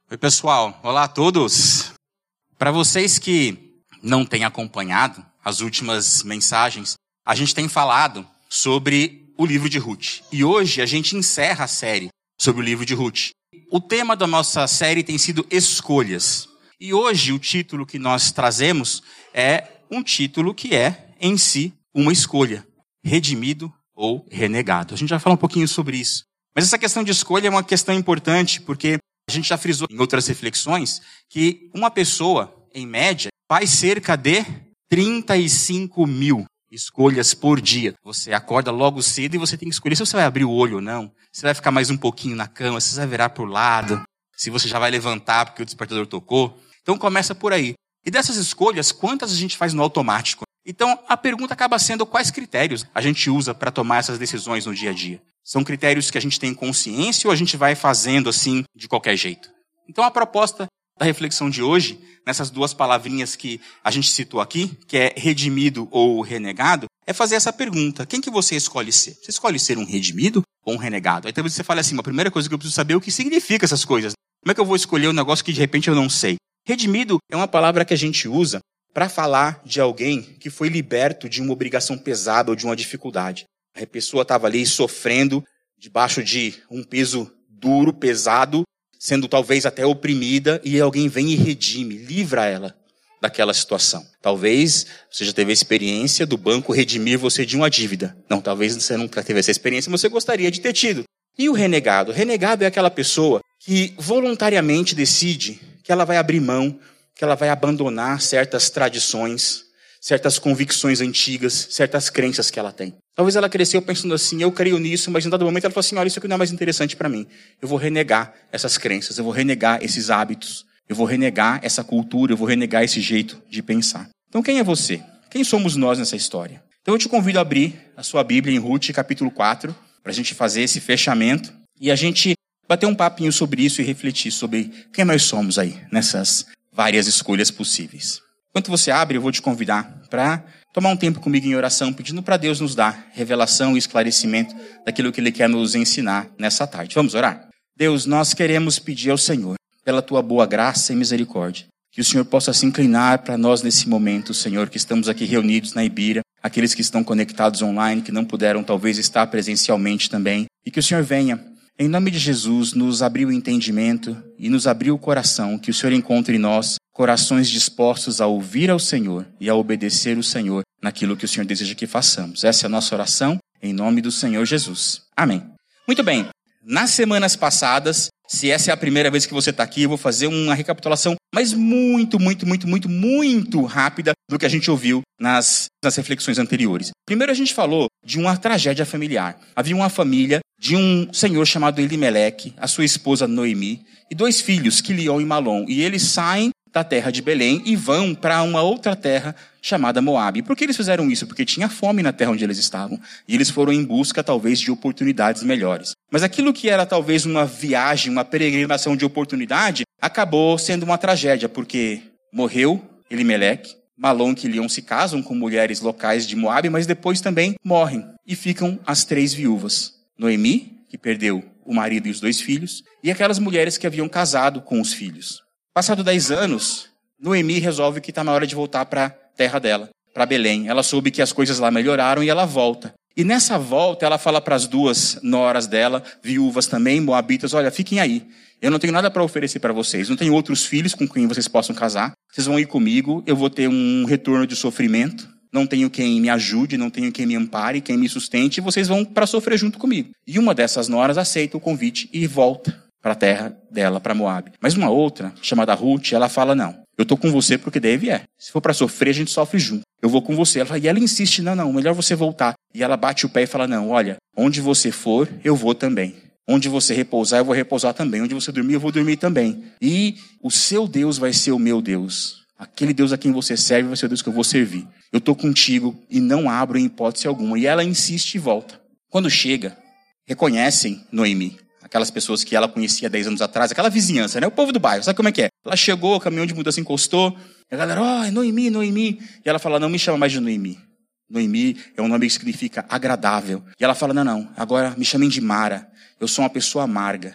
Oi, pessoal. Olá a todos. Para vocês que não têm acompanhado as últimas mensagens, a gente tem falado sobre o livro de Ruth. E hoje a gente encerra a série sobre o livro de Ruth. O tema da nossa série tem sido escolhas. E hoje o título que nós trazemos é um título que é, em si, uma escolha. Redimido ou renegado. A gente vai falar um pouquinho sobre isso. Mas essa questão de escolha é uma questão importante, porque a gente já frisou em outras reflexões que uma pessoa, em média, faz cerca de 35 mil escolhas por dia. Você acorda logo cedo e você tem que escolher se você vai abrir o olho ou não. Se vai ficar mais um pouquinho na cama, se você vai virar para o lado, se você já vai levantar porque o despertador tocou. Então começa por aí. E dessas escolhas, quantas a gente faz no automático? Então a pergunta acaba sendo quais critérios a gente usa para tomar essas decisões no dia a dia. São critérios que a gente tem consciência ou a gente vai fazendo assim de qualquer jeito? Então a proposta da reflexão de hoje, nessas duas palavrinhas que a gente citou aqui, que é redimido ou renegado, é fazer essa pergunta. Quem que você escolhe ser? Você escolhe ser um redimido ou um renegado? Aí talvez você fale assim, a primeira coisa que eu preciso saber é o que significa essas coisas. Como é que eu vou escolher um negócio que de repente eu não sei? Redimido é uma palavra que a gente usa para falar de alguém que foi liberto de uma obrigação pesada ou de uma dificuldade. A pessoa estava ali sofrendo debaixo de um peso duro, pesado, sendo talvez até oprimida, e alguém vem e redime, livra ela daquela situação. Talvez você já teve a experiência do banco redimir você de uma dívida. Não, talvez você nunca teve essa experiência, mas você gostaria de ter tido. E o renegado? O renegado é aquela pessoa que voluntariamente decide que ela vai abrir mão, que ela vai abandonar certas tradições, certas convicções antigas, certas crenças que ela tem. Talvez ela cresceu pensando assim, eu creio nisso, mas em dado momento ela falou assim, olha, isso aqui não é mais interessante para mim. Eu vou renegar essas crenças, eu vou renegar esses hábitos, eu vou renegar essa cultura, eu vou renegar esse jeito de pensar. Então quem é você? Quem somos nós nessa história? Então eu te convido a abrir a sua Bíblia em Ruth, capítulo 4, para a gente fazer esse fechamento e a gente bater um papinho sobre isso e refletir sobre quem nós somos aí, nessas várias escolhas possíveis. Enquanto você abre, eu vou te convidar para tomar um tempo comigo em oração, pedindo para Deus nos dar revelação e esclarecimento daquilo que Ele quer nos ensinar nessa tarde. Vamos orar? Deus, nós queremos pedir ao Senhor, pela Tua boa graça e misericórdia, que o Senhor possa se inclinar para nós nesse momento, Senhor, que estamos aqui reunidos na Ibira, aqueles que estão conectados online, que não puderam talvez estar presencialmente também, e que o Senhor venha, em nome de Jesus, nos abrir o entendimento e nos abrir o coração, que o Senhor encontre em nós corações dispostos a ouvir ao Senhor e a obedecer o Senhor naquilo que o Senhor deseja que façamos. Essa é a nossa oração, em nome do Senhor Jesus. Amém. Muito bem, nas semanas passadas, se essa é a primeira vez que você está aqui, eu vou fazer uma recapitulação, mas muito rápida do que a gente ouviu nas reflexões anteriores. Primeiro a gente falou de uma tragédia familiar. Havia uma família de um senhor chamado Elimeleque, a sua esposa Noemi, e 2 filhos, Quilion e Malom. E eles saem da terra de Belém e vão para uma outra terra chamada Moabe. Por que eles fizeram isso? Porque tinha fome na terra onde eles estavam. E eles foram em busca, talvez, de oportunidades melhores. Mas aquilo que era, talvez, uma viagem, uma peregrinação de oportunidade, acabou sendo uma tragédia, porque morreu Elimeleque, Malom e Quilion se casam com mulheres locais de Moabe, mas depois também morrem. E ficam as 3 viúvas. Noemi, que perdeu o marido e os 2 filhos, e aquelas mulheres que haviam casado com os filhos. Passado 10 anos, Noemi resolve que está na hora de voltar para a terra dela, para Belém. Ela soube que as coisas lá melhoraram e ela volta. E nessa volta, ela fala para as 2 noras dela, viúvas também, moabitas, olha, fiquem aí. Eu não tenho nada para oferecer para vocês. Não tenho outros filhos com quem vocês possam casar. Vocês vão ir comigo, eu vou ter um retorno de sofrimento. Não tenho quem me ajude, não tenho quem me ampare, quem me sustente. E vocês vão para sofrer junto comigo. E uma dessas noras aceita o convite e volta para a terra dela, para Moabe. Mas uma outra, chamada Ruth, ela fala, não, eu estou com você porque daí vier. Se for para sofrer, a gente sofre junto. Eu vou com você. E ela insiste, não, melhor você voltar. E ela bate o pé e fala, não, olha, onde você for, eu vou também. Onde você repousar, eu vou repousar também. Onde você dormir, eu vou dormir também. E o seu Deus vai ser o meu Deus. Aquele Deus a quem você serve vai ser o Deus que eu vou servir. Eu estou contigo e não abro em hipótese alguma. E ela insiste e volta. Quando chega, reconhecem Noemi. Aquelas pessoas que ela conhecia 10 anos atrás, aquela vizinhança, né? O povo do bairro, sabe como é que é? Ela chegou, o caminhão de mudança encostou, e a galera, Noemi, Noemi. E ela fala, não me chama mais de Noemi. Noemi é um nome que significa agradável. E ela fala, não, agora me chamem de Mara. Eu sou uma pessoa amarga.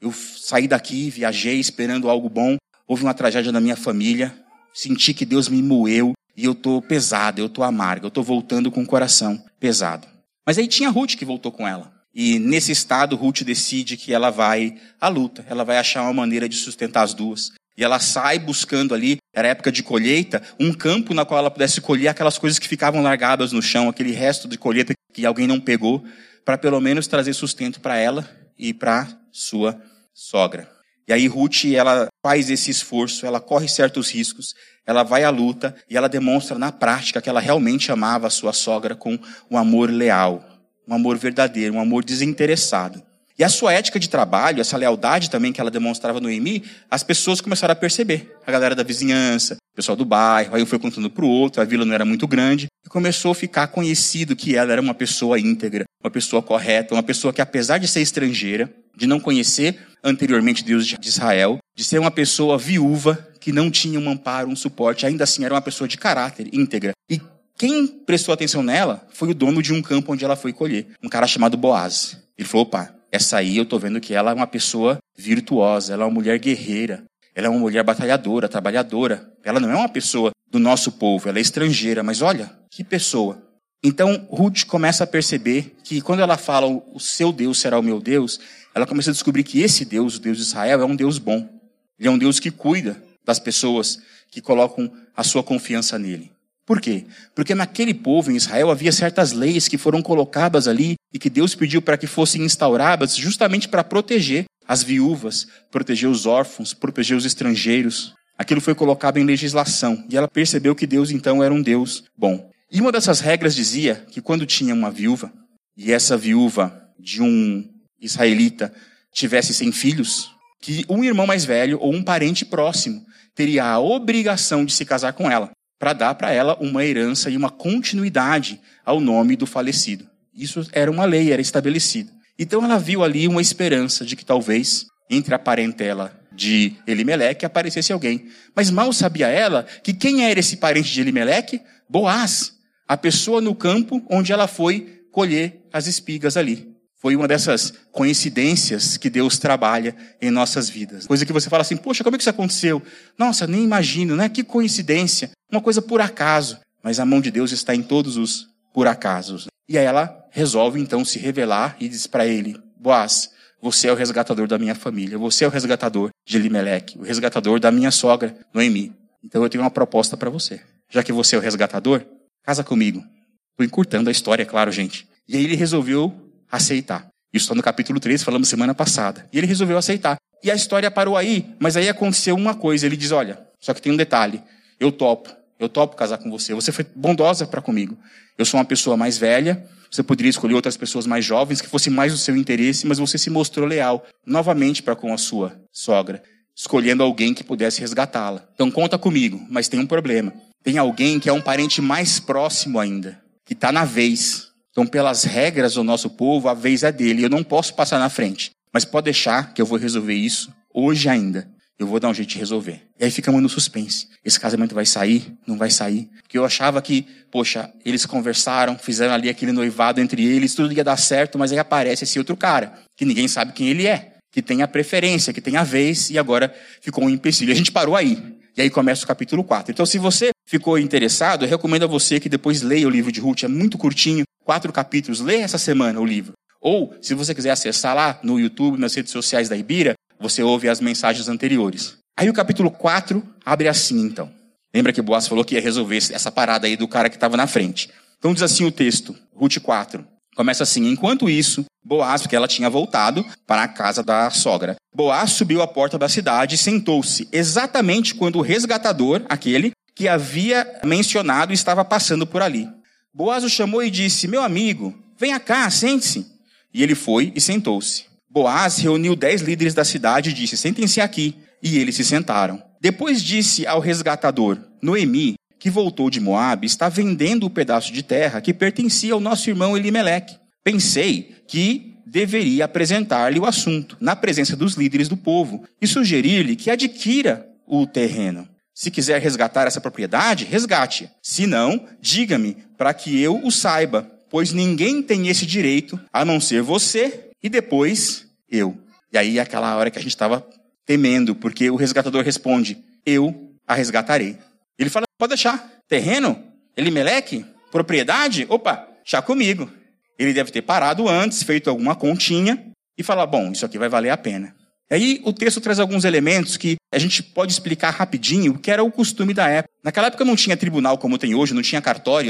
Eu saí daqui, viajei esperando algo bom, houve uma tragédia na minha família, senti que Deus me moeu e eu tô pesado, eu tô amargo, eu tô voltando com o coração pesado. Mas aí tinha Ruth que voltou com ela. E nesse estado, Ruth decide que ela vai à luta, ela vai achar uma maneira de sustentar as duas. E ela sai buscando ali, era época de colheita, um campo na qual ela pudesse colher aquelas coisas que ficavam largadas no chão, aquele resto de colheita que alguém não pegou, para pelo menos trazer sustento para ela e para sua sogra. E aí Ruth, ela faz esse esforço, ela corre certos riscos, ela vai à luta e ela demonstra na prática que ela realmente amava a sua sogra com um amor leal, um amor verdadeiro, um amor desinteressado. E a sua ética de trabalho, essa lealdade também que ela demonstrava no Noemi, as pessoas começaram a perceber. A galera da vizinhança, o pessoal do bairro, aí um foi contando para o outro, a vila não era muito grande, e começou a ficar conhecido que ela era uma pessoa íntegra, uma pessoa correta, uma pessoa que apesar de ser estrangeira, de não conhecer anteriormente Deus de Israel, de ser uma pessoa viúva, que não tinha um amparo, um suporte, ainda assim era uma pessoa de caráter, íntegra. E quem prestou atenção nela foi o dono de um campo onde ela foi colher, um cara chamado Boaz. Ele falou, opa, essa aí eu tô vendo que ela é uma pessoa virtuosa, ela é uma mulher guerreira, ela é uma mulher batalhadora, trabalhadora. Ela não é uma pessoa do nosso povo, ela é estrangeira, mas olha, que pessoa. Então, Ruth começa a perceber que quando ela fala o seu Deus será o meu Deus, ela começa a descobrir que esse Deus, o Deus de Israel, é um Deus bom. Ele é um Deus que cuida das pessoas que colocam a sua confiança nele. Por quê? Porque naquele povo, em Israel, havia certas leis que foram colocadas ali e que Deus pediu para que fossem instauradas justamente para proteger as viúvas, proteger os órfãos, proteger os estrangeiros. Aquilo foi colocado em legislação e ela percebeu que Deus então era um Deus bom. E uma dessas regras dizia que quando tinha uma viúva, e essa viúva de um israelita tivesse 100 filhos, que um irmão mais velho ou um parente próximo teria a obrigação de se casar com ela, para dar para ela uma herança e uma continuidade ao nome do falecido. Isso era uma lei, era estabelecido. Então ela viu ali uma esperança de que talvez entre a parentela de Elimeleque aparecesse alguém. Mas mal sabia ela que quem era esse parente de Elimeleque? Boaz, a pessoa no campo onde ela foi colher as espigas ali. Foi uma dessas coincidências que Deus trabalha em nossas vidas. Coisa que você fala assim, poxa, como é que isso aconteceu? Nossa, nem imagino, né? Que coincidência. Uma coisa por acaso. Mas a mão de Deus está em todos os por acasos. E aí ela resolve então se revelar e diz para ele, Boaz, você é o resgatador da minha família. Você é o resgatador de Elimeleque. O resgatador da minha sogra, Noemi. Então eu tenho uma proposta para você. Já que você é o resgatador, casa comigo. Estou encurtando a história, é claro, gente. E aí ele resolveu aceitar. Isso está no capítulo 3, falamos semana passada. E ele resolveu aceitar. E a história parou aí, mas aí aconteceu uma coisa. Ele diz, olha, só que tem um detalhe. Eu topo casar com você. Você foi bondosa para comigo. Eu sou uma pessoa mais velha. Você poderia escolher outras pessoas mais jovens que fossem mais do seu interesse, mas você se mostrou leal novamente para com a sua sogra, escolhendo alguém que pudesse resgatá-la. Então conta comigo, mas tem um problema. Tem alguém que é um parente mais próximo ainda, que está na vez. Então, pelas regras do nosso povo, a vez é dele. Eu não posso passar na frente. Mas pode deixar que eu vou resolver isso hoje ainda. Eu vou dar um jeito de resolver. E aí ficamos no suspense. Esse casamento vai sair? Não vai sair? Porque eu achava que, poxa, eles conversaram, fizeram ali aquele noivado entre eles, tudo ia dar certo, mas aí aparece esse outro cara, que ninguém sabe quem ele é, que tem a preferência, que tem a vez, e agora ficou um empecilho. E a gente parou aí. E aí começa o capítulo 4. Então, se você ficou interessado, eu recomendo a você que depois leia o livro de Ruth. É muito curtinho, 4 capítulos. Leia essa semana o livro. Ou, se você quiser acessar lá no YouTube, nas redes sociais da Ibira, você ouve as mensagens anteriores. Aí o capítulo 4 abre assim, então. Lembra que Boaz falou que ia resolver essa parada aí do cara que estava na frente. Então diz assim o texto, Ruth 4. Começa assim, enquanto isso, Boaz, porque ela tinha voltado para a casa da sogra. Boaz subiu à porta da cidade e sentou-se, exatamente quando o resgatador, aquele que havia mencionado, estava passando por ali. Boaz o chamou e disse, meu amigo, venha cá, sente-se. E ele foi e sentou-se. Boaz reuniu 10 líderes da cidade e disse, sentem-se aqui. E eles se sentaram. Depois disse ao resgatador, Noemi, que voltou de Moabe, está vendendo o pedaço de terra que pertencia ao nosso irmão Elimeleque. Pensei que deveria apresentar-lhe o assunto, na presença dos líderes do povo, e sugerir-lhe que adquira o terreno. Se quiser resgatar essa propriedade, resgate-a. Se não, diga-me, para que eu o saiba, pois ninguém tem esse direito, a não ser você e depois eu. E aí é aquela hora que a gente estava temendo, porque o resgatador responde, eu a resgatarei. Ele fala, pode deixar, terreno, Elimeleque, propriedade, opa, chá comigo. Ele deve ter parado antes, feito alguma continha e falar, bom, isso aqui vai valer a pena. E aí o texto traz alguns elementos que a gente pode explicar rapidinho, que era o costume da época. Naquela época não tinha tribunal como tem hoje, não tinha cartório,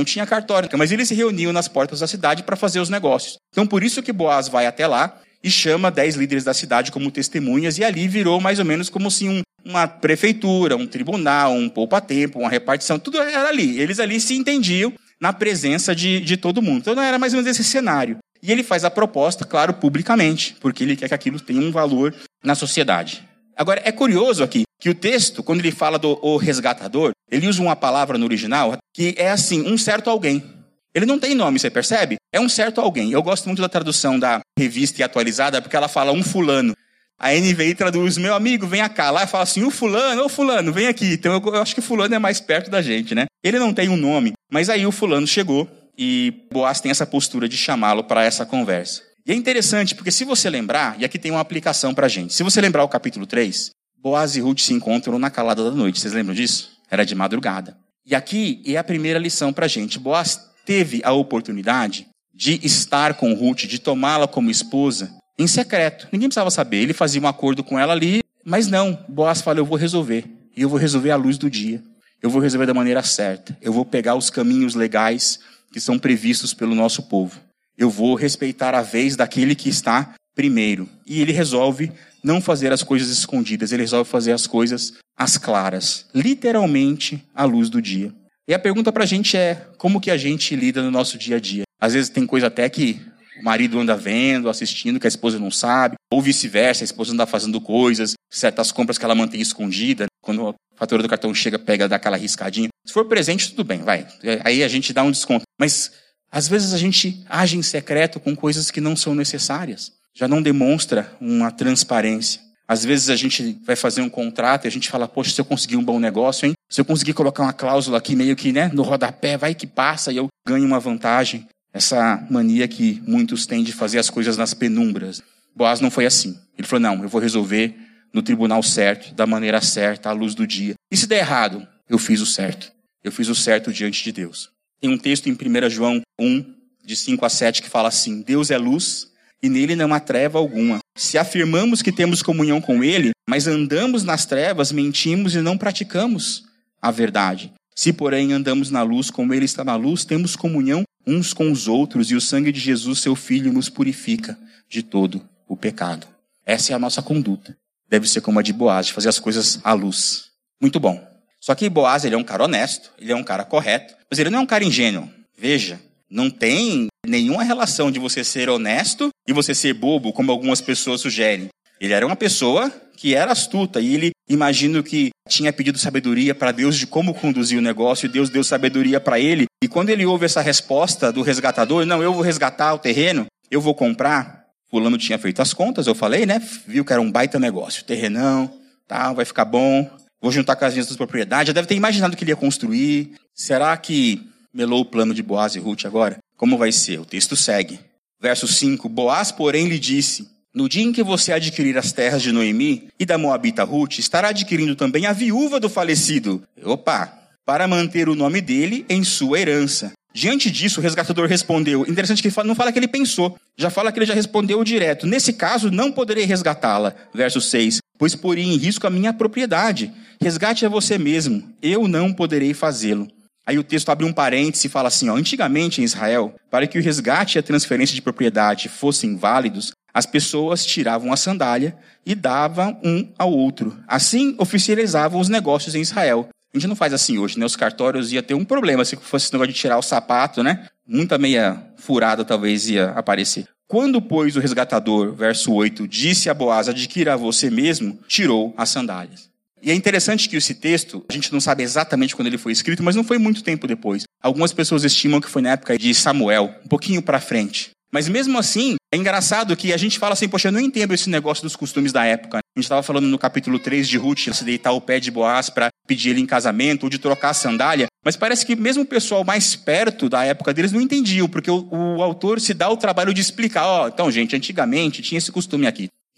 mas eles se reuniam nas portas da cidade para fazer os negócios. Então por isso que Boaz vai até lá e chama 10 líderes da cidade como testemunhas, e ali virou mais ou menos como se uma prefeitura, um tribunal, um poupa-tempo, uma repartição, tudo era ali. Eles ali se entendiam na presença de todo mundo. Então não era mais ou menos esse cenário. E ele faz a proposta, claro, publicamente, porque ele quer que aquilo tenha um valor na sociedade. Agora, é curioso aqui que o texto, quando ele fala do o resgatador, ele usa uma palavra no original que é assim, um certo alguém. Ele não tem nome, você percebe? É um certo alguém. Eu gosto muito da tradução da Revista e Atualizada, porque ela fala um fulano. A NVI traduz, meu amigo, vem cá. Lá fala assim, ô fulano, vem aqui. Então eu acho que fulano é mais perto da gente, né? Ele não tem um nome, mas aí o fulano chegou e Boaz tem essa postura de chamá-lo para essa conversa. E é interessante, porque se você lembrar, e aqui tem uma aplicação para a gente. Se você lembrar o capítulo 3, Boaz e Ruth se encontram na calada da noite. Vocês lembram disso? Era de madrugada. E aqui é a primeira lição para a gente. Boaz teve a oportunidade de estar com Ruth, de tomá-la como esposa, em secreto. Ninguém precisava saber. Ele fazia um acordo com ela ali, mas não. Boaz fala, eu vou resolver. E eu vou resolver à luz do dia. Eu vou resolver da maneira certa. Eu vou pegar os caminhos legais que são previstos pelo nosso povo. Eu vou respeitar a vez daquele que está primeiro. E ele resolve não fazer as coisas escondidas. Ele resolve fazer as coisas às claras. Literalmente à luz do dia. E a pergunta pra gente é, como que a gente lida no nosso dia a dia? Às vezes tem coisa até que o marido anda vendo, assistindo, que a esposa não sabe, ou vice-versa, a esposa anda fazendo coisas, certas compras que ela mantém escondida, quando a fatura do cartão chega, pega, dá aquela riscadinha. Se for presente, tudo bem, vai. Aí a gente dá um desconto. Mas, às vezes, a gente age em secreto com coisas que não são necessárias. Já não demonstra uma transparência. Às vezes a gente vai fazer um contrato e a gente fala, poxa, se eu conseguir um bom negócio, hein? Se eu conseguir colocar uma cláusula aqui meio que, né, no rodapé, vai que passa e eu ganho uma vantagem. Essa mania que muitos têm de fazer as coisas nas penumbras. Boaz não foi assim. Ele falou, não, eu vou resolver no tribunal certo, da maneira certa, à luz do dia. E se der errado, eu fiz o certo. Eu fiz o certo diante de Deus. Tem um texto em 1 João 1, de 5 a 7, que fala assim, Deus é luz e nele não há treva alguma. Se afirmamos que temos comunhão com ele, mas andamos nas trevas, mentimos e não praticamos a verdade. Se, porém, andamos na luz como ele está na luz, temos comunhão uns com os outros e o sangue de Jesus, seu Filho, nos purifica de todo o pecado. Essa é a nossa conduta. Deve ser como a de Boaz, de fazer as coisas à luz. Muito bom. Só que Boaz, ele é um cara honesto, ele é um cara correto, mas ele não é um cara ingênuo. Veja, não tem nenhuma relação de você ser honesto e você ser bobo, como algumas pessoas sugerem. Ele era uma pessoa que era astuta e ele, imagino que tinha pedido sabedoria para Deus de como conduzir o negócio e Deus deu sabedoria para ele. E quando ele ouve essa resposta do resgatador, não, eu vou resgatar o terreno, eu vou comprar. Fulano tinha feito as contas, eu falei, né? Viu que era um baita negócio. Terrenão, tá, vai ficar bom. Vou juntar com as minhas propriedades. Já deve ter imaginado que ele ia construir. Será que melou o plano de Boaz e Ruth agora? Como vai ser? O texto segue. Verso 5. Boaz, porém, lhe disse, no dia em que você adquirir as terras de Noemi e da Moabita Ruth, estará adquirindo também a viúva do falecido. Opa! Para manter o nome dele em sua herança. Diante disso, o resgatador respondeu. Interessante que ele não fala que ele pensou. Já fala que ele já respondeu direto. Nesse caso, não poderei resgatá-la. Verso 6. Pois poria em risco a minha propriedade. Resgate a você mesmo. Eu não poderei fazê-lo. Aí o texto abre um parêntese e fala assim, antigamente em Israel, para que o resgate e a transferência de propriedade fossem válidos, as pessoas tiravam a sandália e davam um ao outro. Assim, oficializavam os negócios em Israel. A gente não faz assim hoje, né? Os cartórios ia ter um problema se fosse esse negócio de tirar o sapato, né? Muita meia furada talvez ia aparecer. Quando, pois, o resgatador, verso 8, disse a Boaz, adquira a você mesmo, tirou as sandálias. E é interessante que esse texto, a gente não sabe exatamente quando ele foi escrito, mas não foi muito tempo depois. Algumas pessoas estimam que foi na época de Samuel, um pouquinho para frente. Mas mesmo assim, é engraçado que a gente fala assim, poxa, eu não entendo esse negócio dos costumes da época. A gente estava falando no capítulo 3 de Ruth, se deitar ao pé de Boaz para pedir ele em casamento ou de trocar a sandália. Mas parece que mesmo o pessoal mais perto da época deles não entendiam, porque o autor se dá o trabalho de explicar. Então, gente, antigamente tinha esse costume aqui.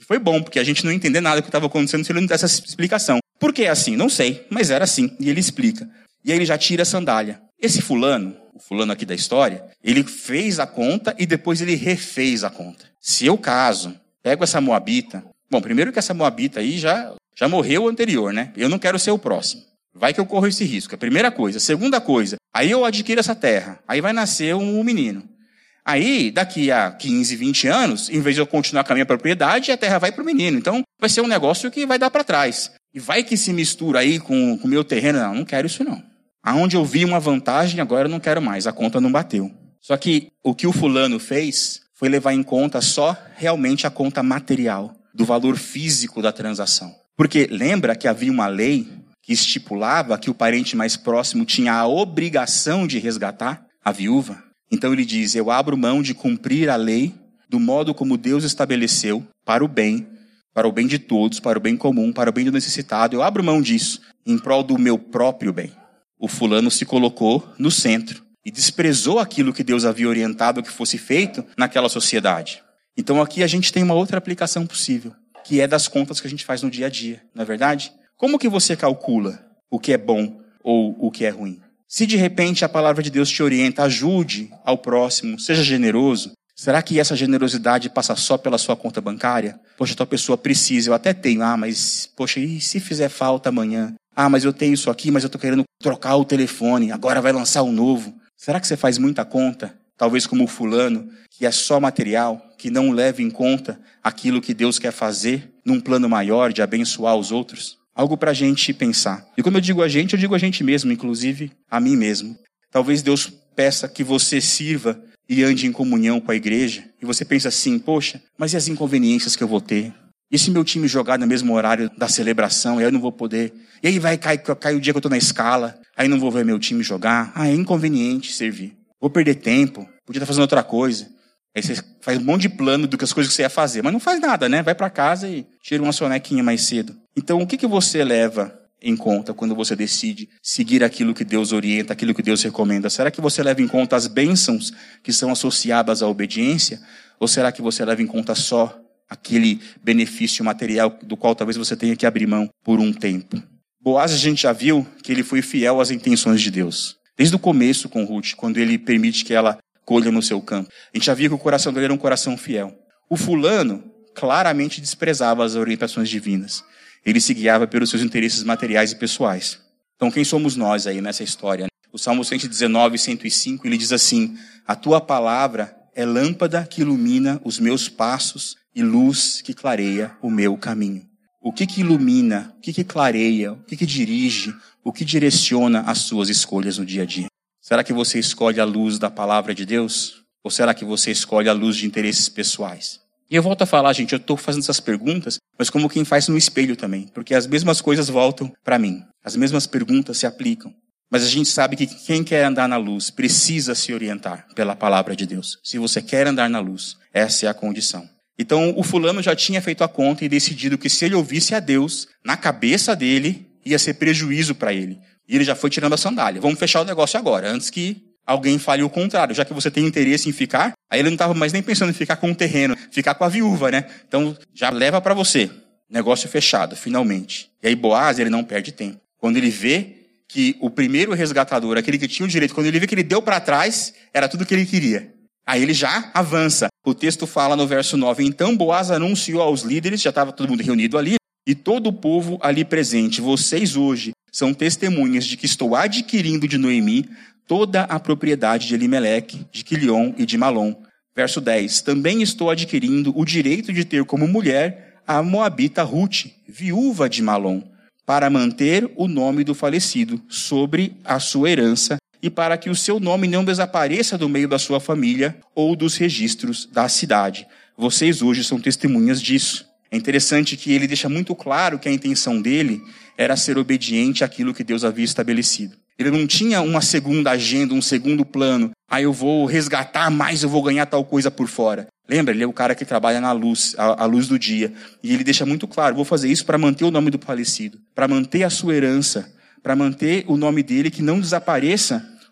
Foi bom, porque a gente não entender nada do que estava acontecendo se ele não desse essa explicação. Por que é assim? Não sei, mas era assim. E ele explica. E aí ele já tira a sandália. Esse fulano, o fulano aqui da história, ele fez a conta e depois ele refez a conta. Se eu caso, pego essa moabita... Bom, primeiro que essa moabita aí já morreu o anterior, né? Eu não quero ser o próximo. Vai que eu corro esse risco. É a primeira coisa. Segunda coisa, aí eu adquiro essa terra. Aí vai nascer um menino. Aí, daqui a 15, 20 anos, em vez de eu continuar com a minha propriedade, a terra vai para o menino. Então, vai ser um negócio que vai dar para trás. E vai que se mistura aí com o meu terreno. Não quero isso não. Aonde eu vi uma vantagem, agora eu não quero mais. A conta não bateu. Só que o que o fulano fez foi levar em conta só realmente a conta material, do valor físico da transação. Porque lembra que havia uma lei que estipulava que o parente mais próximo tinha a obrigação de resgatar a viúva? Então ele diz, eu abro mão de cumprir a lei do modo como Deus estabeleceu para o bem de todos, para o bem comum, para o bem do necessitado. Eu abro mão disso em prol do meu próprio bem. O fulano se colocou no centro e desprezou aquilo que Deus havia orientado que fosse feito naquela sociedade. Então aqui a gente tem uma outra aplicação possível, que é das contas que a gente faz no dia a dia, não é verdade? Como que você calcula o que é bom ou o que é ruim? Se de repente a palavra de Deus te orienta, ajude ao próximo, seja generoso, será que essa generosidade passa só pela sua conta bancária? Poxa, tua pessoa precisa, eu até tenho, mas, poxa, e se fizer falta amanhã? Mas eu tenho isso aqui, mas eu estou querendo trocar o telefone, agora vai lançar um novo. Será que você faz muita conta? Talvez como o fulano, que é só material, que não leva em conta aquilo que Deus quer fazer num plano maior de abençoar os outros? Algo para a gente pensar. E quando eu digo a gente mesmo, inclusive a mim mesmo. Talvez Deus peça que você sirva e ande em comunhão com a igreja. E você pensa assim, poxa, mas e as inconveniências que eu vou ter? E se meu time jogar no mesmo horário da celebração, e aí eu não vou poder? E aí vai cair o dia que eu estou na escala, aí não vou ver meu time jogar? É inconveniente servir. Vou perder tempo, podia estar fazendo outra coisa. Aí você faz um monte de plano do que as coisas que você ia fazer, mas não faz nada, né? Vai para casa e tira uma sonequinha mais cedo. Então, o que você leva em conta quando você decide seguir aquilo que Deus orienta, aquilo que Deus recomenda? Será que você leva em conta as bênçãos que são associadas à obediência? Ou será que você leva em conta só aquele benefício material do qual talvez você tenha que abrir mão por um tempo? Boaz, a gente já viu que ele foi fiel às intenções de Deus. Desde o começo com Ruth, quando ele permite que ela colha no seu campo. A gente já viu que o coração dele era um coração fiel. O fulano claramente desprezava as orientações divinas. Ele se guiava pelos seus interesses materiais e pessoais. Então quem somos nós aí nessa história? O Salmo 119, 105, ele diz assim, a tua palavra é lâmpada que ilumina os meus passos e luz que clareia o meu caminho. O que ilumina, o que clareia, o que dirige, o que direciona as suas escolhas no dia a dia? Será que você escolhe a luz da palavra de Deus? Ou será que você escolhe a luz de interesses pessoais? E eu volto a falar, gente, eu estou fazendo essas perguntas, mas como quem faz no espelho também. Porque as mesmas coisas voltam para mim. As mesmas perguntas se aplicam. Mas a gente sabe que quem quer andar na luz precisa se orientar pela palavra de Deus. Se você quer andar na luz, essa é a condição. Então o fulano já tinha feito a conta e decidido que se ele ouvisse a Deus, na cabeça dele ia ser prejuízo para ele. E ele já foi tirando a sandália. Vamos fechar o negócio agora, antes que alguém fale o contrário. Já que você tem interesse em ficar, aí ele não estava mais nem pensando em ficar com o terreno, ficar com a viúva, né? Então já leva para você. Negócio fechado, finalmente. E aí Boaz, ele não perde tempo. Quando ele vê que o primeiro resgatador, aquele que tinha o direito, quando ele vê que ele deu para trás, era tudo que ele queria. Aí ele já avança. O texto fala no verso 9, então Boaz anunciou aos líderes, já estava todo mundo reunido ali, e todo o povo ali presente, vocês hoje são testemunhas de que estou adquirindo de Noemi toda a propriedade de Elimeleque, de Quilion e de Malom. Verso 10, também estou adquirindo o direito de ter como mulher a moabita Ruth, viúva de Malom, para manter o nome do falecido sobre a sua herança e para que o seu nome não desapareça do meio da sua família ou dos registros da cidade. Vocês hoje são testemunhas disso. É interessante que ele deixa muito claro que a intenção dele era ser obediente àquilo que Deus havia estabelecido. Ele não tinha uma segunda agenda, um segundo plano. Eu vou resgatar mais, eu vou ganhar tal coisa por fora. Lembra? Ele é o cara que trabalha na luz, a luz do dia. E ele deixa muito claro, vou fazer isso para manter o nome do falecido, para manter a sua herança, para manter o nome dele que não desapareça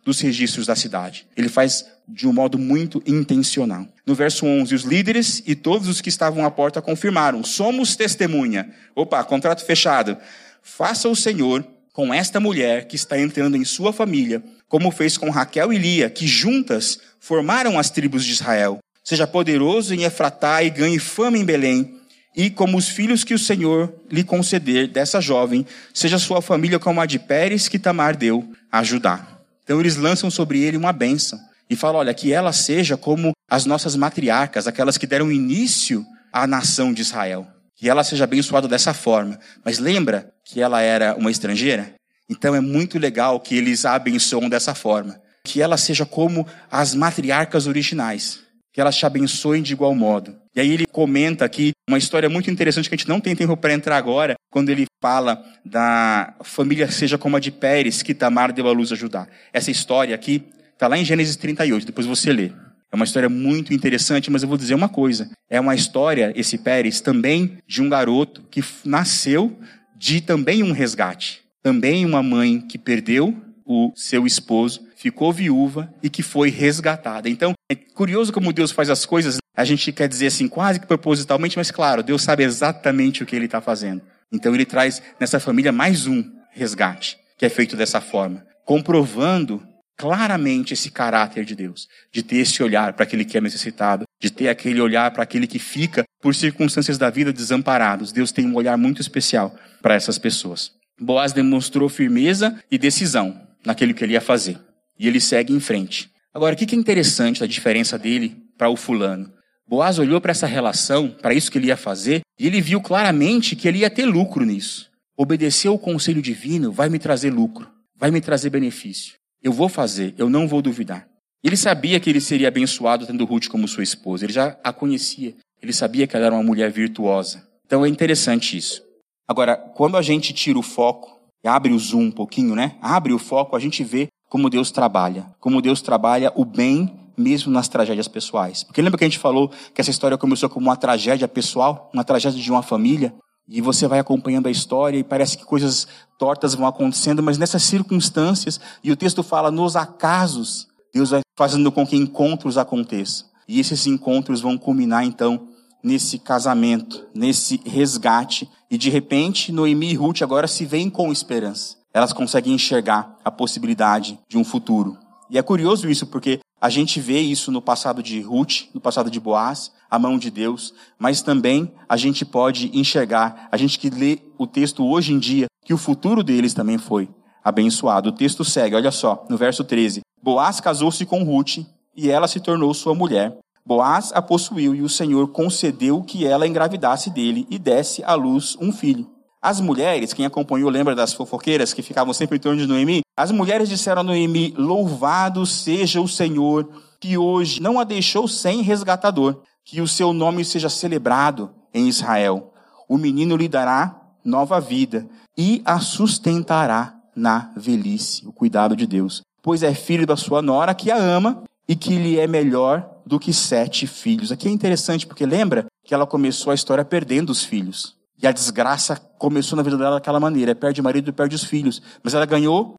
dos registros da cidade. Ele faz de um modo muito intencional. No verso 11, os líderes e todos os que estavam à porta confirmaram: somos testemunha. Opa, contrato fechado. Faça o Senhor com esta mulher que está entrando em sua família, como fez com Raquel e Lia, que juntas formaram as tribos de Israel. Seja poderoso em Efratá e ganhe fama em Belém. E como os filhos que o Senhor lhe conceder dessa jovem, seja sua família como a de Pérez que Tamar deu a Judá. Então eles lançam sobre ele uma bênção. E falam, olha, que ela seja como as nossas matriarcas, aquelas que deram início à nação de Israel. Que ela seja abençoada dessa forma. Mas lembra que ela era uma estrangeira? Então é muito legal que eles a abençoam dessa forma. Que ela seja como as matriarcas originais. Que elas te abençoem de igual modo. E aí ele comenta aqui uma história muito interessante que a gente não tem tempo para entrar agora, quando ele fala da família seja como a de Pérez, que Tamar deu à luz a Judá. Essa história aqui está lá em Gênesis 38, depois você lê. É uma história muito interessante, mas eu vou dizer uma coisa. É uma história, esse Pérez, também de um garoto que nasceu de também um resgate. Também uma mãe que perdeu o seu esposo, ficou viúva e que foi resgatada. Então, é curioso como Deus faz as coisas. A gente quer dizer assim, quase que propositalmente, mas claro, Deus sabe exatamente o que Ele está fazendo. Então Ele traz nessa família mais um resgate, que é feito dessa forma, comprovando claramente esse caráter de Deus, de ter esse olhar para aquele que é necessitado, de ter aquele olhar para aquele que fica por circunstâncias da vida desamparados. Deus tem um olhar muito especial para essas pessoas. Boaz demonstrou firmeza e decisão naquilo que ele ia fazer. E ele segue em frente. Agora, o que é interessante da diferença dele para o fulano? Boaz olhou para essa relação, para isso que ele ia fazer, e ele viu claramente que ele ia ter lucro nisso. Obedecer ao conselho divino vai me trazer lucro, vai me trazer benefício. Eu vou fazer, eu não vou duvidar. Ele sabia que ele seria abençoado tendo Ruth como sua esposa. Ele já a conhecia. Ele sabia que ela era uma mulher virtuosa. Então é interessante isso. Agora, quando a gente tira o foco, e abre o zoom um pouquinho, né? Abre o foco, a gente vê como Deus trabalha. Como Deus trabalha o bem mesmo nas tragédias pessoais. Porque lembra que a gente falou que essa história começou como uma tragédia pessoal? Uma tragédia de uma família? E você vai acompanhando a história e parece que coisas tortas vão acontecendo, mas nessas circunstâncias, e o texto fala, nos acasos, Deus vai fazendo com que encontros aconteçam. E esses encontros vão culminar, então, nesse casamento, nesse resgate. E de repente, Noemi e Ruth agora se veem com esperança. Elas conseguem enxergar a possibilidade de um futuro. E é curioso isso, porque a gente vê isso no passado de Ruth, no passado de Boaz, a mão de Deus, mas também a gente pode enxergar, a gente que lê o texto hoje em dia, que o futuro deles também foi abençoado. O texto segue, olha só, no verso 13. Boaz casou-se com Ruth e ela se tornou sua mulher. Boaz a possuiu e o Senhor concedeu que ela engravidasse dele e desse à luz um filho. As mulheres, quem acompanhou lembra das fofoqueiras que ficavam sempre em torno de Noemi? As mulheres disseram a Noemi, louvado seja o Senhor, que hoje não a deixou sem resgatador, que o seu nome seja celebrado em Israel. O menino lhe dará nova vida e a sustentará na velhice, o cuidado de Deus. Pois é filho da sua nora que a ama e que lhe é melhor do que 7 filhos. Aqui é interessante porque lembra que ela começou a história perdendo os filhos. E a desgraça começou na vida dela daquela maneira. Perde o marido e perde os filhos. Mas ela ganhou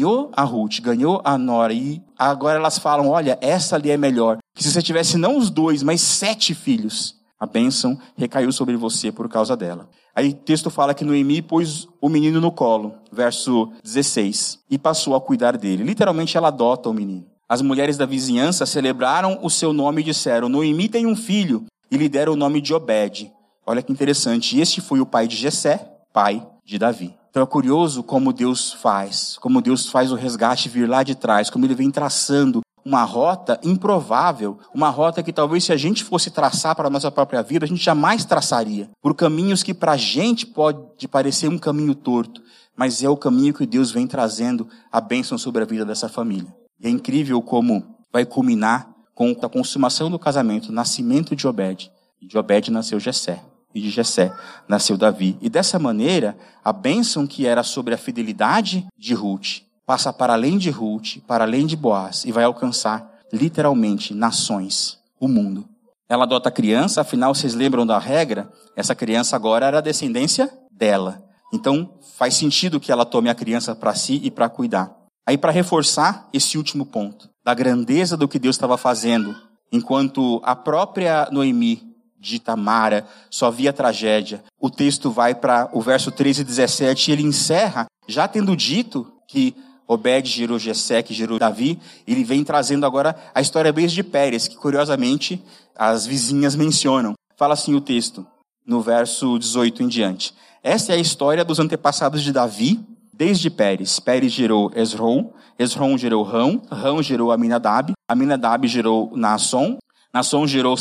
a Ruth, ganhou a nora. E agora elas falam, olha, essa ali é melhor. Que se você tivesse não os 2, mas 7 filhos, a bênção recaiu sobre você por causa dela. Aí o texto fala que Noemi pôs o menino no colo, verso 16, e passou a cuidar dele. Literalmente ela adota o menino. As mulheres da vizinhança celebraram o seu nome e disseram, Noemi tem um filho, e lhe deram o nome de Obed. Olha que interessante, este foi o pai de Jessé, pai de Davi. Então é curioso como Deus faz o resgate vir lá de trás, como ele vem traçando uma rota improvável, uma rota que talvez se a gente fosse traçar para a nossa própria vida, a gente jamais traçaria, por caminhos que para a gente pode parecer um caminho torto, mas é o caminho que Deus vem trazendo a bênção sobre a vida dessa família. E é incrível como vai culminar com a consumação do casamento, o nascimento de Obed. E de Obed nasceu Jessé. E de Jessé nasceu Davi. E dessa maneira, a bênção que era sobre a fidelidade de Ruth, passa para além de Ruth, para além de Boaz, e vai alcançar, literalmente, nações, o mundo. Ela adota a criança, afinal, vocês lembram da regra? Essa criança agora era a descendência dela. Então, faz sentido que ela tome a criança para si e para cuidar. Aí, para reforçar esse último ponto, da grandeza do que Deus estava fazendo, enquanto a própria Noemi de Tamara só via tragédia, o texto vai para o verso 13 e 17, e ele encerra, já tendo dito que Obed gerou Jessé, que gerou Davi, ele vem trazendo agora a história bem de Pérez, que curiosamente as vizinhas mencionam. Fala assim o texto, no verso 18 em diante. Essa é a história dos antepassados de Davi, desde Pérez. Pérez gerou Esrom, Esrom gerou Rão, Rão gerou Aminadab, Aminadab gerou Naasson, Naasson gerou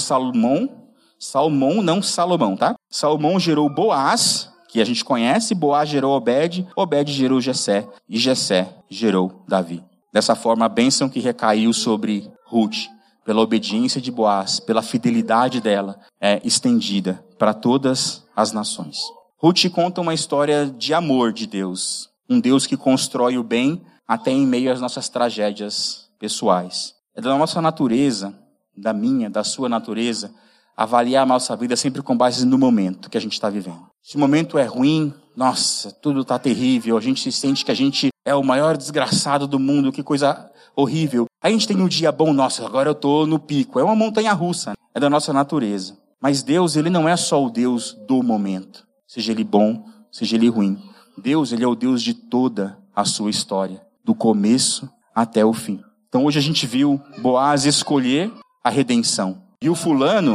Salomão, tá? Salomão gerou Boaz, que a gente conhece, Boaz gerou Obed, Obed gerou Jessé, e Jessé gerou Davi. Dessa forma, a bênção que recaiu sobre Ruth, pela obediência de Boaz, pela fidelidade dela, é estendida para todas as nações. Ruth conta uma história de amor de Deus, um Deus que constrói o bem até em meio às nossas tragédias pessoais. É da nossa natureza, da minha, da sua natureza, avaliar a nossa vida sempre com base no momento que a gente está vivendo. Se o momento é ruim, nossa, tudo está terrível, a gente se sente que a gente é o maior desgraçado do mundo, que coisa horrível. Aí a gente tem um dia bom, nossa, agora eu estou no pico. É uma montanha-russa, é da nossa natureza. Mas Deus, ele não é só o Deus do momento, seja ele bom, seja ele ruim. Deus, ele é o Deus de toda a sua história, do começo até o fim. Então hoje a gente viu Boaz escolher a redenção. E o fulano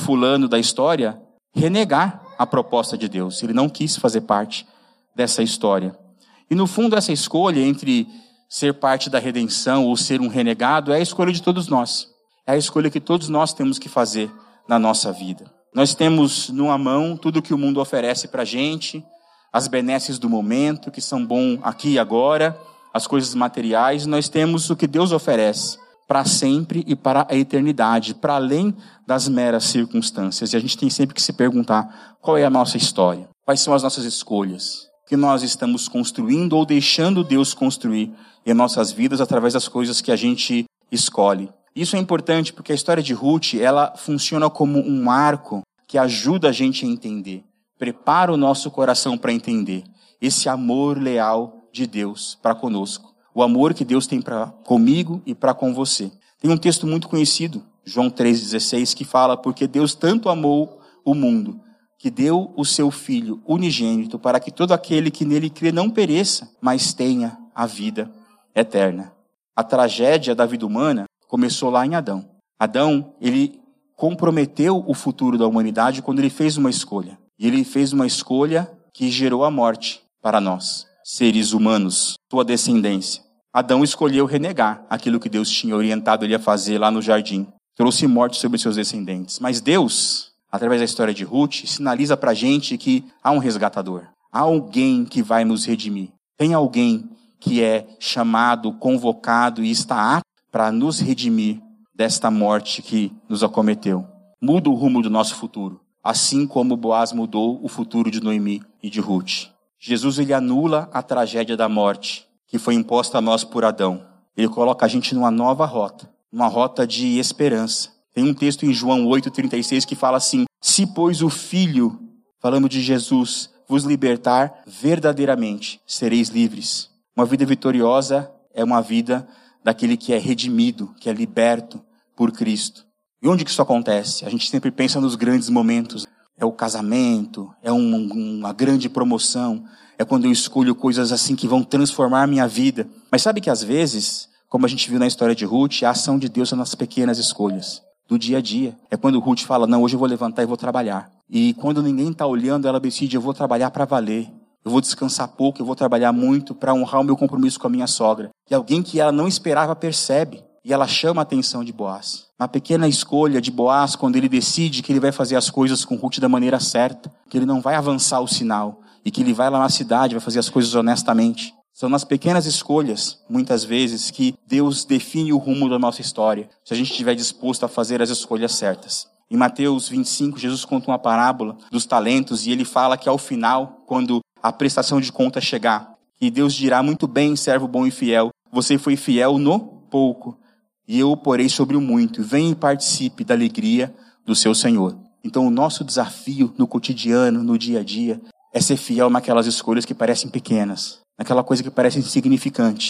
da história, renegar a proposta de Deus. Ele não quis fazer parte dessa história. E no fundo, essa escolha entre ser parte da redenção ou ser um renegado é a escolha de todos nós. É a escolha que todos nós temos que fazer na nossa vida. Nós temos numa mão tudo que o mundo oferece para a gente, as benesses do momento, que são bom aqui e agora, as coisas materiais. Nós temos o que Deus oferece para sempre e para a eternidade, para além das meras circunstâncias. E a gente tem sempre que se perguntar qual é a nossa história, quais são as nossas escolhas, o que nós estamos construindo ou deixando Deus construir em nossas vidas através das coisas que a gente escolhe. Isso é importante porque a história de Ruth, ela funciona como um marco que ajuda a gente a entender, prepara o nosso coração para entender esse amor leal de Deus para conosco. O amor que Deus tem comigo e para com você. Tem um texto muito conhecido, João 3,16, que fala: porque Deus tanto amou o mundo, que deu o seu Filho unigênito, para que todo aquele que nele crê não pereça, mas tenha a vida eterna. A tragédia da vida humana começou lá em Adão. Adão, ele comprometeu o futuro da humanidade quando ele fez uma escolha. E ele fez uma escolha que gerou a morte para nós, seres humanos, sua descendência. Adão escolheu renegar aquilo que Deus tinha orientado ele a fazer lá no jardim. Trouxe morte sobre seus descendentes. Mas Deus, através da história de Ruth, sinaliza para a gente que há um resgatador. Há alguém que vai nos redimir. Tem alguém que é chamado, convocado e está apto para nos redimir desta morte que nos acometeu. Muda o rumo do nosso futuro. Assim como Boaz mudou o futuro de Noemi e de Ruth. Jesus, ele anula a tragédia da morte que foi imposta a nós por Adão. Ele coloca a gente numa nova rota, uma rota de esperança. Tem um texto em João 8,36 que fala assim: se pois o Filho, falando de Jesus, vos libertar, verdadeiramente sereis livres. Uma vida vitoriosa é uma vida daquele que é redimido, que é liberto por Cristo. E onde que isso acontece? A gente sempre pensa nos grandes momentos. É o casamento, é uma grande promoção, é quando eu escolho coisas assim que vão transformar a minha vida. Mas sabe que às vezes, como a gente viu na história de Ruth, a ação de Deus é nas pequenas escolhas, do dia a dia. É quando Ruth fala: não, hoje eu vou levantar e vou trabalhar. E quando ninguém está olhando, ela decide: eu vou trabalhar para valer. Eu vou descansar pouco, eu vou trabalhar muito para honrar o meu compromisso com a minha sogra. E alguém que ela não esperava percebe. E ela chama a atenção de Boaz. Uma pequena escolha de Boaz, quando ele decide que ele vai fazer as coisas com Ruth da maneira certa, que ele não vai avançar o sinal, e que ele vai lá na cidade, vai fazer as coisas honestamente. São nas pequenas escolhas, muitas vezes, que Deus define o rumo da nossa história, se a gente estiver disposto a fazer as escolhas certas. Em Mateus 25, Jesus conta uma parábola dos talentos, e ele fala que ao final, quando a prestação de conta chegar, que Deus dirá: muito bem, servo bom e fiel, você foi fiel no pouco, e eu o porei sobre o muito. Venha e participe da alegria do seu Senhor. Então o nosso desafio no cotidiano, no dia a dia, é ser fiel naquelas escolhas que parecem pequenas, naquela coisa que parece insignificante.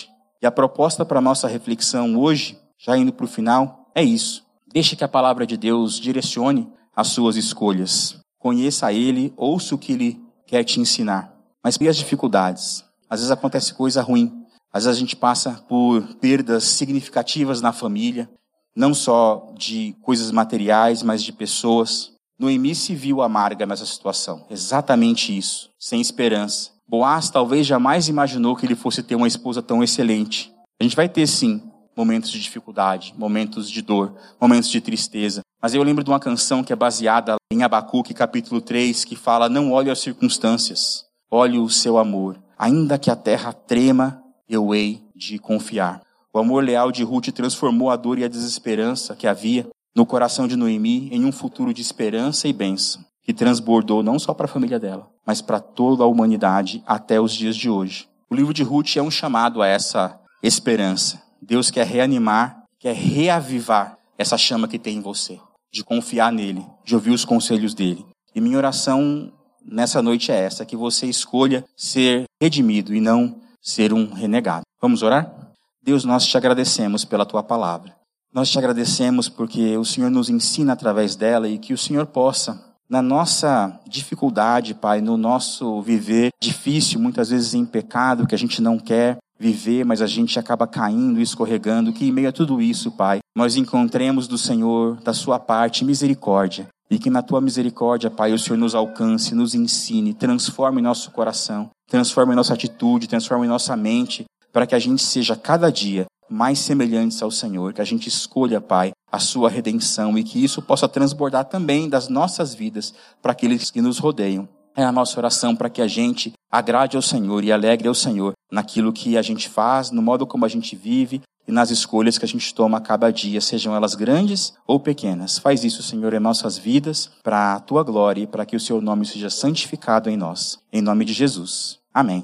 E a proposta para a nossa reflexão hoje, já indo para o final, é isso. Deixe que a palavra de Deus direcione as suas escolhas. Conheça Ele, ouça o que Ele quer te ensinar. Mas e as dificuldades? Às vezes acontece coisa ruim. Às vezes a gente passa por perdas significativas na família, não só de coisas materiais, mas de pessoas. Noemi se viu amarga nessa situação. Exatamente isso. Sem esperança. Boaz talvez jamais imaginou que ele fosse ter uma esposa tão excelente. A gente vai ter, sim, momentos de dificuldade, momentos de dor, momentos de tristeza. Mas eu lembro de uma canção que é baseada em Abacuque, capítulo 3, que fala: não olhe as circunstâncias, olhe o seu amor. Ainda que a terra trema, eu hei de confiar. O amor leal de Ruth transformou a dor e a desesperança que havia no coração de Noemi em um futuro de esperança e bênção, que transbordou não só para a família dela, mas para toda a humanidade até os dias de hoje. O livro de Ruth é um chamado a essa esperança. Deus quer reanimar, quer reavivar essa chama que tem em você, de confiar nele, de ouvir os conselhos dele. E minha oração nessa noite é essa, que você escolha ser redimido e não ser um renegado. Vamos orar? Deus, nós te agradecemos pela tua palavra. Nós te agradecemos porque o Senhor nos ensina através dela e que o Senhor possa, na nossa dificuldade, Pai, no nosso viver difícil, muitas vezes em pecado, que a gente não quer viver, mas a gente acaba caindo e escorregando, que em meio a tudo isso, Pai, nós encontremos do Senhor, da sua parte, misericórdia. E que na tua misericórdia, Pai, o Senhor nos alcance, nos ensine, transforme nosso coração, transforme nossa atitude, transforme nossa mente, para que a gente seja cada dia mais semelhantes ao Senhor, que a gente escolha, Pai, a sua redenção e que isso possa transbordar também das nossas vidas para aqueles que nos rodeiam. É a nossa oração para que a gente agrade ao Senhor e alegre ao Senhor naquilo que a gente faz, no modo como a gente vive e nas escolhas que a gente toma a cada dia, sejam elas grandes ou pequenas. Faz isso, Senhor, em nossas vidas, para a tua glória e para que o seu nome seja santificado em nós. Em nome de Jesus. Amém.